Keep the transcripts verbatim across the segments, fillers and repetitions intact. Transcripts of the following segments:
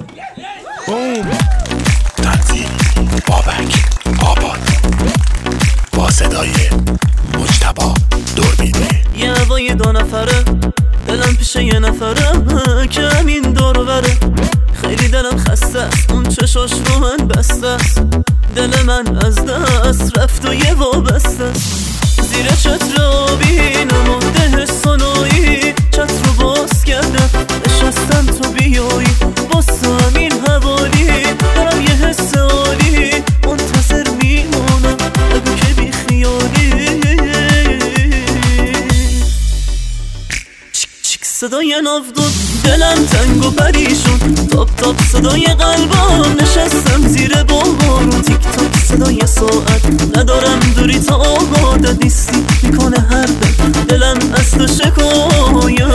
بوم. تنظیم بابک آباد با صدای مجتبی دوربینی. یه هوای دو نفره دلم پیش یه نفره که همین دور و بره. خیلی دلم خسته است، اون چشاش رو من بسته است. دل من از دست رفت و یه وابسته است. زیر چتر آبینم و ده سنایی چتر رو باز کردم. نشستم تو بیایی باسه همین حوالی. دارم یه حس عالی منتظر میمونم بگو که بی خیالی. چیک چیک صدای ناودون دلم تنگ و پریشون. تاپ تاپ صدای قلبم نشستم زیر بارون. تیک تاک صدای ساعت ندارم دوری تا آبادت نیستی میکنه هر دل دلم از تو شکایم.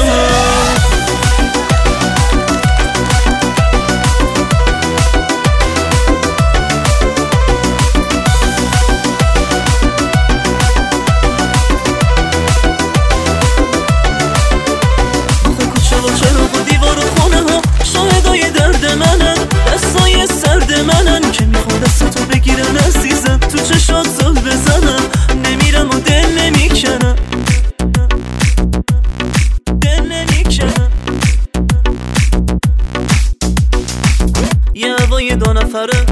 دستای سرد منن که میخواد دست تو بگیرن عزیزم. تو چشات زل بزنم نمیرم و دل نمیکنم دل نمیکنم. یه هوای دو نفره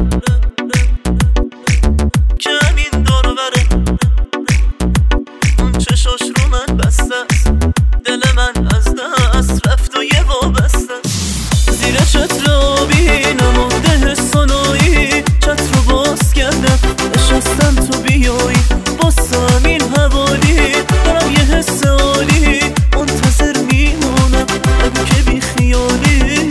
که همین دور و بره. اون چشاش رو من بسته است. دل من از دست رفت و یه وابسته. زیر چتر آبینم و ده سنایی چتر رو باز کردم. نشستم تو بیایی باسه همین حوالی. دارم یه حس عالی منتظر میمونم بگو که بی خیالی.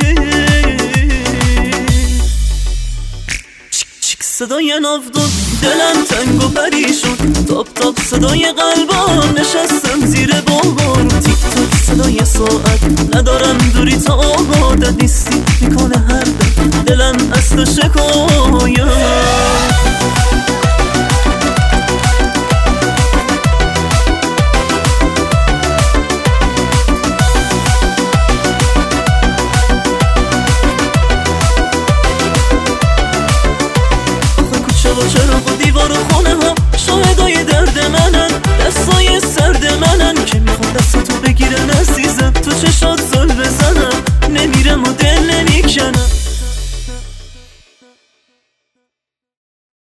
چیک چیک صدای ناودون دلم تنگ و پریشون. تاپ تاپ صدای قلبم نشستم زیر بارون. تیک تاک صدای ساعت ندارم دوری تا آبادت نیستی میکنه هر دل دلم از تو شکایم.